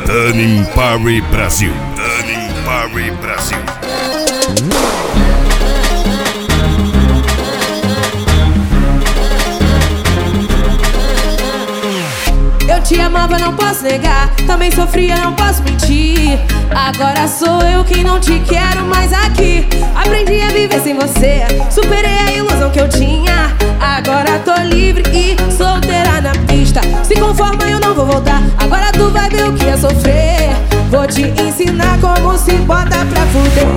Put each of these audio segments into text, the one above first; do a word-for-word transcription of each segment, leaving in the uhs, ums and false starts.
Danin Parry Brasil. Danin Parry Brasil. Eu te amava, não posso negar. Também sofria, não posso mentir. Agora sou eu quem não te quero mais aqui. Aprendi a viver sem você, superei a ilusão que eu tinha. Agora tô livre e solteira na pista. Se conforma, eu não vou voltar. Agora tu vai ver o que é sofrer. Vou te ensinar como se bota pra fuder.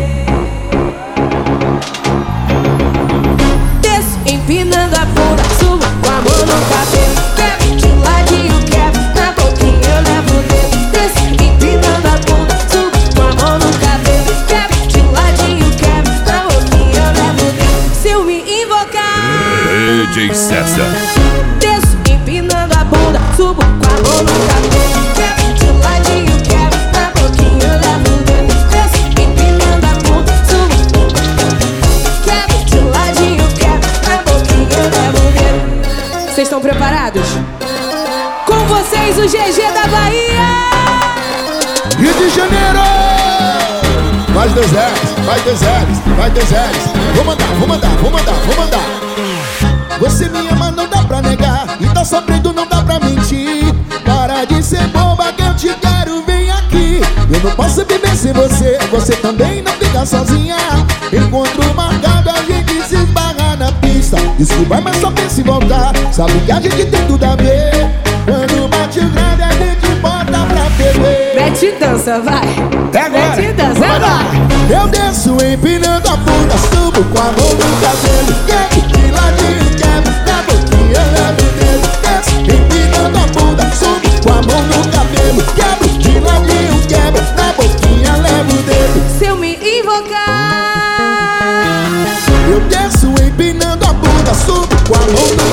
Desço empinando a bunda, subo com a mão no cabelo. Quebro de ladinho, quebro, na boquinha eu levo o dedo. Desço empinando a bunda, subo com a mão no cabelo. Quebro de ladinho, quebro, na boquinha eu levo o dedo. Se eu me invocar, D J César. desço empinando a bunda, subo com a mão no cabelo. Quebro de ladinho, quebro, na boquinha eu levo o dedo. Desço empinando a bunda, subo, quebro de ladinho, quebro, na boquinha eu levo o dedo. Vocês estão preparados? Com vocês o G G da Bahia! Rio de Janeiro! Vai dois L's, vai dois L's, vai dois L's. Vou mandar, vou mandar, vou mandar, vou mandar. Você me ama, não dá pra negar. E tá sofrendo, não dá pra mentir. Para de ser boba que eu te quero, vem aqui. Eu não posso viver sem você, você também não fica sozinha. Encontro marcado, a gente se esbarra na pista. Desculpa, mas só pensa em voltar. Sabe que a gente tem tudo a ver. Quando bate o grande, a gente bota pra beber. Mete dança, vai! É agora. Mete dança, vai! Eu desço empinando a bunda, subo com a mão no cabelo. Quebro de ladinho, quebro, na boquinha eu levo o dedo. Desço empinando a bunda, subo com a mão no cabelo. Quebro de ladinho, quebro, na boquinha eu levo o dedo. Se eu me invocar, Eu desço empinando a bunda, subo com a mão no